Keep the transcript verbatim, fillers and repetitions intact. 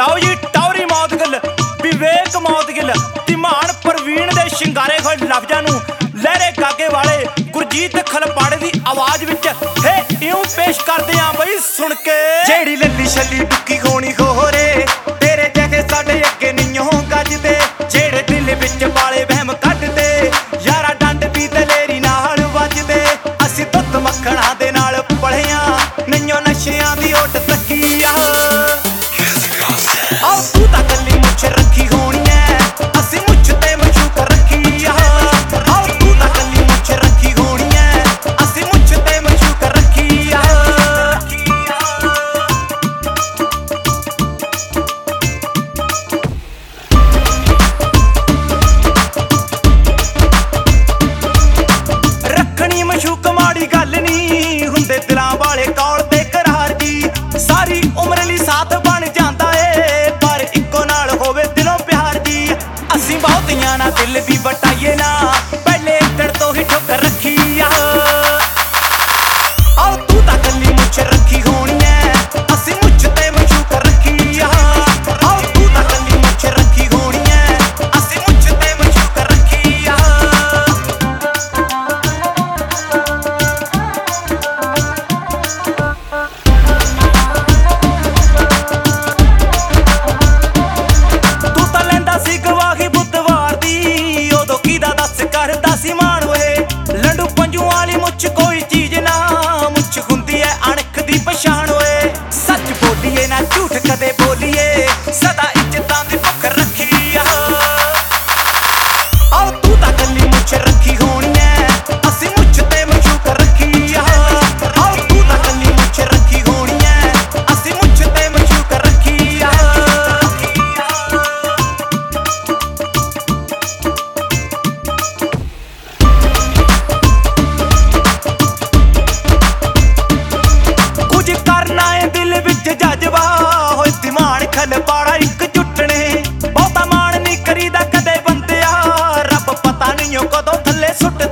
ਲਓ ਜੀ ਟੌਰੀ ਮੌਤ ਗਿੱਲ, ਵਿਵੇਕ ਮੌਤ ਗਿੱਲ, ਧੀਮਾਨ ਪ੍ਰਵੀਨ ਦੇ ਸ਼ਿੰਗਾਰੇ ਹੋਏ ਲਫ਼ਜ਼ਾਂ ਨੂੰ ਲਹਿਰੇ ਗਾਗੇ ਵਾਲੇ ਗੁਰਜੀਤ ਖਲਪਾੜੇ ਦੀ ਆਵਾਜ਼ ਵਿੱਚ ਹੇ ਇਉਂ ਪੇਸ਼ ਕਰਦੇ ਆਂ ਬਈ ਸੁਣ ਕੇ। ਜਿਹੜੀ ਲੱਲੀ ਛੱਲੀ ਡੁੱਕੀ ਹੋਣੀ ਹੋਰੇ ਤੇਰੇ ਜਗੇ ਸਾਡੇ ਅੱਗੇ ਨਹੀਂ ਗੱਜਦੇ, ਜਿਹੜੇ ਦਿਲ ਵਿੱਚ ਵਾਲੇ ਵਹਿਮ ਕੱਢਦੇ ਯਾਰਾ ਡੰਡ ਵੀ ਦਲੇਰੀ ਨਾਲ ਵੱਜਦੇ। ਅਸੀਂ ਦੁੱਧ ਮੱਖਣਾ ਦੇ ਨਾਲ ਪਲਿਆਂ ਨਈਓ ਨਸ਼ਿਆਂ ਦੀ ਓਟ ਤੱਕੀ ਆ। ਆਓ ਤੂੰ ਤਾਂ ਕੱਲੀ ਮੁੱਛ ਰੱਖੀ ਹੋਣੀ ਐ, ਅਸੀਂ ਮੁੱਛ ਤੇ ਮਸ਼ੂਕ ਰੱਖੀ ਆ। ਆਓ ਤੂੰ ਤਾਂ ਕੱਲੀ ਮੁੱਛ ਰੱਖੀ ਹੋਣੀ ਐ, ਅਸੀਂ ਮੁੱਛ ਤੇ ਮਸ਼ੂਕ ਰੱਖੀ ਆ। ਰੱਖਣੀ ਮਸ਼ੂਕ ਮਾੜੀ ਗੱਲ ਨੀ, ਹੁੰਦੇ ਦਿਲਾਂ ਵਾਲੇ ਕੌਲ ਤੇ ਕਰਾਰ ਜੀ। ਸਾਰੀ ਉਮਰ ਲਈ ਸਾਥ ਬਣ ਜਾਂਦਾ ਏ, ਪਰ ਇੱਕੋ ਨਾਲ ਹੋਵੇ ਦਿਲੋਂ ਪਿਆਰ ਜੀ। ਅਸੀਂ ਬਹੁਤੀਆਂ ਨਾ ਦਿਲ ਵੀ ਵਟਾਈਏ ਨਾ, ਪਹਿਲੇ ਦਿਨ ਤੋਂ ਹੀ ਠੋਕਰ ਰੱਖੀ ਆ। ਆਓ ਤੂੰ ਤਾਂ ਕੱਲੀ ਮੁੱਛ ਰੱਖੀ ਹੋਣੀ ਐ, ਅਸੀਂ ਮੁੱਛ ਤੇ ਮਸ਼ੂਕ ਰੱਖੀ ਆ। ਆਓ ਤੂੰ ਤਾਂ ਕੱਲੀ ਮੁੱਛ ਰੱਖੀ ਹੋਣੀ ਐ, ਅਸੀਂ ਮੁੱਛ ਤੇ ਮਸ਼ੂਕ ਰੱਖੀ ਆ। ਤੂੰ ਤਾਂ ਲੈਂਦਾ ਸੀ ਗਵਾਹੀ ਬੁੱਧਵਾਰ ਦੀ, ਉਦੋਂ ਕਿਹਦਾ ਦੱਸ ਕਰਦਾ ਸੀ ਮਾਣ ਓਏ। ਲੰਡੂ ਪੰਜੂ ਵਾਲੀ ਮੁੱਛ ਕੋਈ ਚੀਜ਼ ਨਾ, ਮੁੱਛ ਹੁੰਦੀ ਐ ਅਣਖ ਦੀ ਪਛਾਣ ਓਏ। ਸੱਚ ਬੋਲੀਏ ਨਾ ਝੂਠ ਕਦੇ ਬੋਲੀਏ, ਸਦਾ ਇੱਜ਼ਤਾਂ ਦੀ ਭੁੱਖ ਰੱਖੀ ਆ। ਆਓ ਤੂੰ ਤਾਂ ਕੱਲੀ ਮੁੱਛ ਰੱਖੀ ਹੋਣੀ ਐ, ਅਸੀਂ ਮੁੱਛ ਤੇ ਮਸ਼ੂਕ ਰੱਖੀ ਆ। ਆਓ ਤੂੰ ਤਾਂ ਕੱਲੀ ਮੁੱਛ ਰੱਖੀ ਹੋਣੀ ਐ, ਅਸੀਂ ਮੁੱਛ ਤੇ ਮਸ਼ੂਕ ਰੱਖੀ ਆ। ਕੁਝ ਕਰਨਾ ਏ ਦਿਲ ਵਿੱਚ ਜਜ਼ਬਾ ਹੋਏ, ਧੀਮਾਨ ਖਲਪਾੜਾ ਇੱਕ ਜੁੱਟਣੇ। ਬਹੁਤਾ ਮਾਣ ਨਹੀਂ ਕਰੀਦਾ ਕਦੇ ਬੰਦਿਆ, ਰੱਬ ਪਤਾ ਨਹੀਂ ਓ ਕਦੋਂ ਥੱਲੇ ਸੁੱਟ